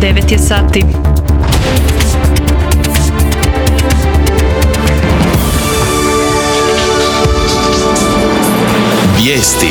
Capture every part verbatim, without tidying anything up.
devet je sati. Vijesti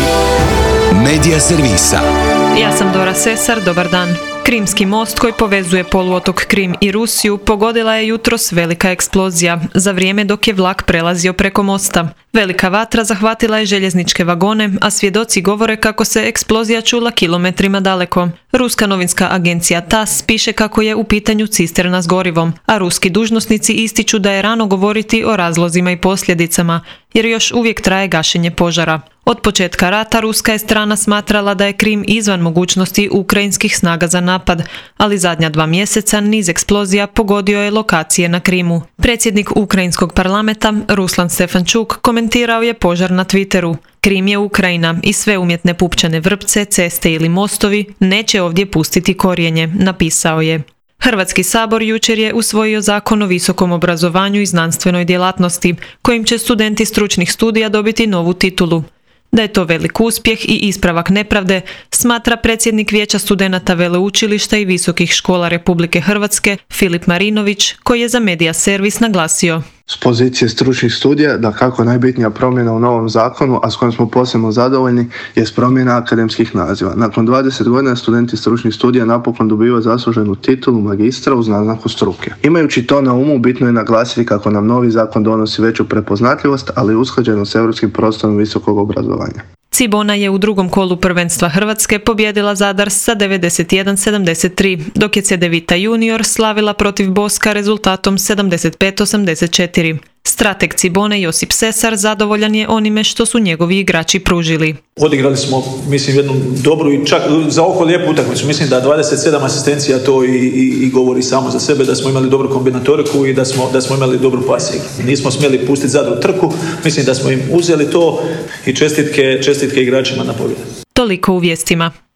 Medija servisa. Ja sam Dora Sesar, dobar dan. Krimski most koji povezuje poluotok Krim i Rusiju pogodila je jutros velika eksplozija za vrijeme dok je vlak prelazio preko mosta. Velika vatra zahvatila je željezničke vagone, a svjedoci govore kako se eksplozija čula kilometrima daleko. Ruska novinska agencija TASS piše kako je u pitanju cisterna s gorivom, a ruski dužnosnici ističu da je rano govoriti o razlozima i posljedicama, jer još uvijek traje gašenje požara. Od početka rata ruska je strana smatrala da je Krim izvan mogućnosti ukrajinskih snaga za napad, ali zadnja dva mjeseca niz eksplozija pogodio je lokacije na Krimu. Predsjednik ukrajinskog parlamenta Ruslan Stefančuk komentirao je požar na Twitteru. Krim je Ukrajina i sve umjetne pupčane vrpce, ceste ili mostovi neće ovdje pustiti korijenje, napisao je. Hrvatski sabor jučer je usvojio zakon o visokom obrazovanju i znanstvenoj djelatnosti, kojim će studenti stručnih studija dobiti novu titulu. Da je to velik uspjeh i ispravak nepravde, smatra predsjednik Vijeća studenata veleučilišta i visokih škola Republike Hrvatske Filip Marinović, koji je za Medija servis naglasio. S pozicije stručnih studija, da kako najbitnija promjena u novom zakonu, a s kojom smo posebno zadovoljni, je promjena akademskih naziva. Nakon dvadeset godina studenti stručnih studija napokon dobivaju zasluženu titulu magistra uz naznaku struke. Imajući to na umu, bitno je naglasiti kako nam novi zakon donosi veću prepoznatljivost, ali i usklađenost s europskim prostorom visokog obrazovanja. Cibona je u drugom kolu prvenstva Hrvatske pobijedila Zadar sa devedeset jedan sedamdeset tri, dok je Cedevita junior slavila protiv Boska rezultatom sedamdeset pet osamdeset četiri. Strateg Cibone Josip Sesar zadovoljan je onime što su njegovi igrači pružili. Odigrali smo, mislim, jednu dobru i čak za oko lijepu utakmicu. Mislim da dvadeset sedam asistencija to i, i, i govori samo za sebe, da smo imali dobru kombinatoriku i da smo, da smo imali dobru pas igru. Nismo smjeli pustiti Zadru trku, mislim da smo im uzeli to i čestitke, čestitke igračima na pobjedu. Toliko u vijestima.